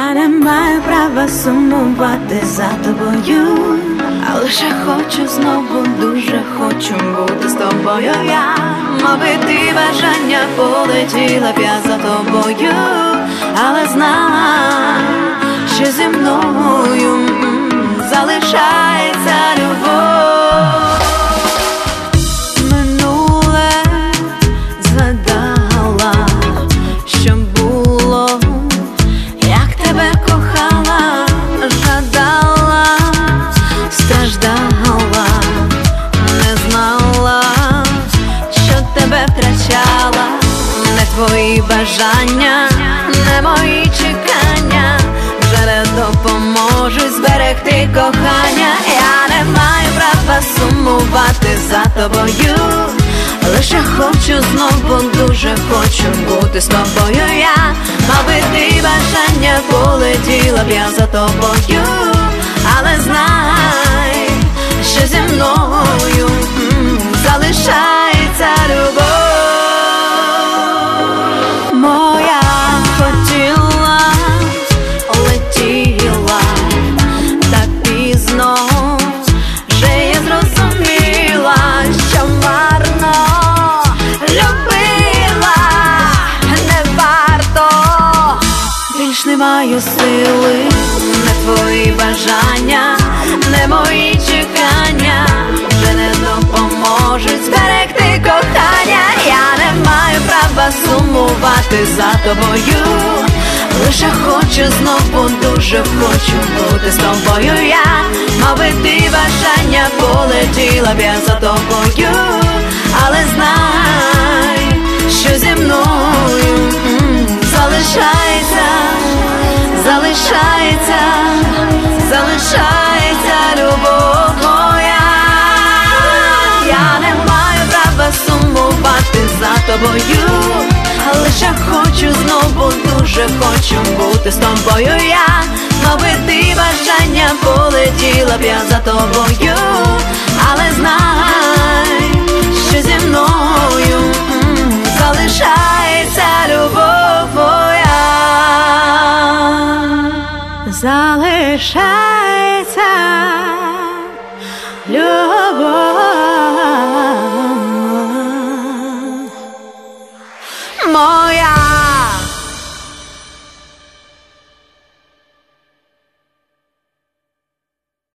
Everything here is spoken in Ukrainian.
Я не маю права сумувати за тобою, а лише хочу знову, дуже хочу бути з тобою я. Моби ти бажання, полетіла б я за тобою, але знай, що зі мною залишається любов. Минуле згадала, що було, як тебе кохала, жадала, страждала, не знала, що тебе втрачала. Не твої бажання, не мої чекання вже не допоможуть зберегти кохання. Я не маю права сумувати за тобою, лише хочу знову, дуже хочу бути з тобою я. Мав би ти бажання, полетіла б я за тобою, але знай, що зі мною залишається любов. Моя хотіла, летіла так пізно, вже я зрозуміла, що марно любила, не варто. Більш не маю сили, не твої бажання, не мої чекання вже не допоможуть зберегти кохання. Я не маю права сумувати за тобою, лише хочу знову, дуже хочу бути з тобою я. Мав би ти бажання, полетіла б я за тобою, але знай, що зі мною залишається, залишається, залишається любов моя. Я не маю права сумувати за тобою, лише хочу знову, дуже хочу бути з тобою я. Мав би ти бажання, полетіла б я за тобою,